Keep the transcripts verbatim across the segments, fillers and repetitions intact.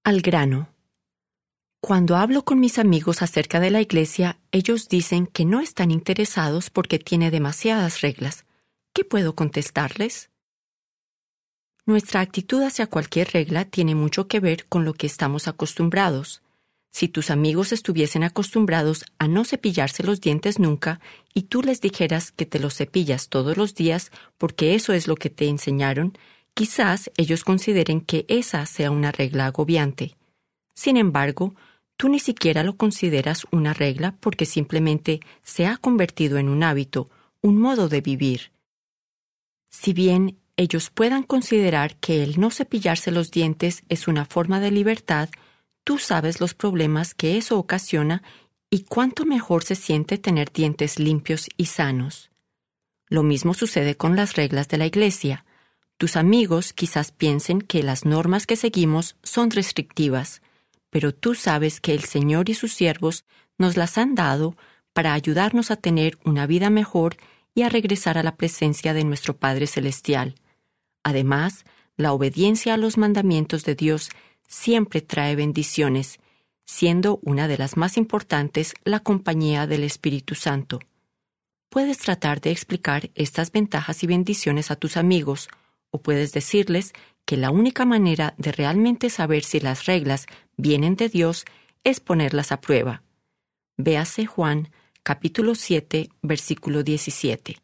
Al grano. Cuando hablo con mis amigos acerca de la iglesia, ellos dicen que no están interesados porque tiene demasiadas reglas. ¿Qué puedo contestarles? Nuestra actitud hacia cualquier regla tiene mucho que ver con lo que estamos acostumbrados. Si tus amigos estuviesen acostumbrados a no cepillarse los dientes nunca y tú les dijeras que te los cepillas todos los días porque eso es lo que te enseñaron, quizás ellos consideren que esa sea una regla agobiante. Sin embargo, tú ni siquiera lo consideras una regla porque simplemente se ha convertido en un hábito, un modo de vivir. Si bien ellos puedan considerar que el no cepillarse los dientes es una forma de libertad, tú sabes los problemas que eso ocasiona y cuánto mejor se siente tener dientes limpios y sanos. Lo mismo sucede con las reglas de la iglesia. Tus amigos quizás piensen que las normas que seguimos son restrictivas, pero tú sabes que el Señor y sus siervos nos las han dado para ayudarnos a tener una vida mejor y a regresar a la presencia de nuestro Padre Celestial. Además, la obediencia a los mandamientos de Dios siempre trae bendiciones, siendo una de las más importantes la compañía del Espíritu Santo. Puedes tratar de explicar estas ventajas y bendiciones a tus amigos, o puedes decirles que la única manera de realmente saber si las reglas vienen de Dios es ponerlas a prueba. Véase Juan, capítulo siete, versículo diecisiete.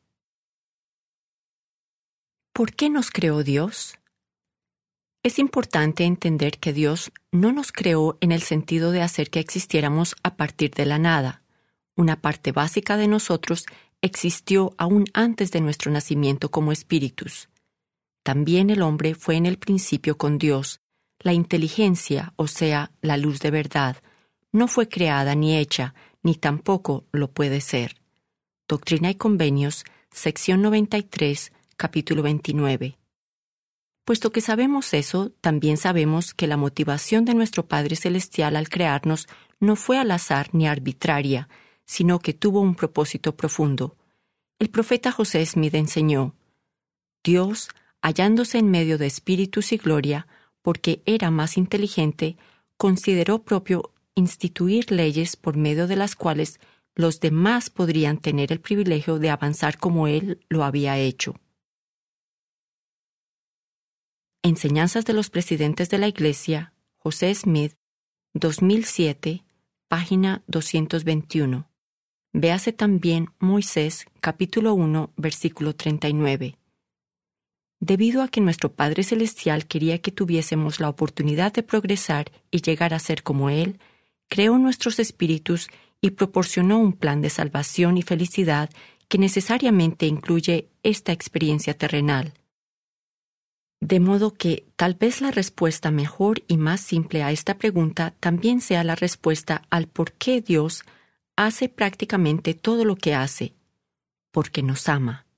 ¿Por qué nos creó Dios? Es importante entender que Dios no nos creó en el sentido de hacer que existiéramos a partir de la nada. Una parte básica de nosotros existió aún antes de nuestro nacimiento como espíritus. También el hombre fue en el principio con Dios. La inteligencia, o sea, la luz de verdad, no fue creada ni hecha, ni tampoco lo puede ser. Doctrina y Convenios, sección noventa y tres, capítulo veintinueve. Puesto que sabemos eso, también sabemos que la motivación de nuestro Padre Celestial al crearnos no fue al azar ni arbitraria, sino que tuvo un propósito profundo. El profeta José Smith enseñó: Dios, hallándose en medio de espíritus y gloria, porque era más inteligente, consideró propio instituir leyes por medio de las cuales los demás podrían tener el privilegio de avanzar como Él lo había hecho. Enseñanzas de los presidentes de la Iglesia, José Smith, dos mil siete, página doscientos veintiuno. Véase también Moisés, capítulo uno, versículo treinta y nueve. Debido a que nuestro Padre Celestial quería que tuviésemos la oportunidad de progresar y llegar a ser como Él, creó nuestros espíritus y proporcionó un plan de salvación y felicidad que necesariamente incluye esta experiencia terrenal. De modo que tal vez la respuesta mejor y más simple a esta pregunta también sea la respuesta al por qué Dios hace prácticamente todo lo que hace: porque nos ama.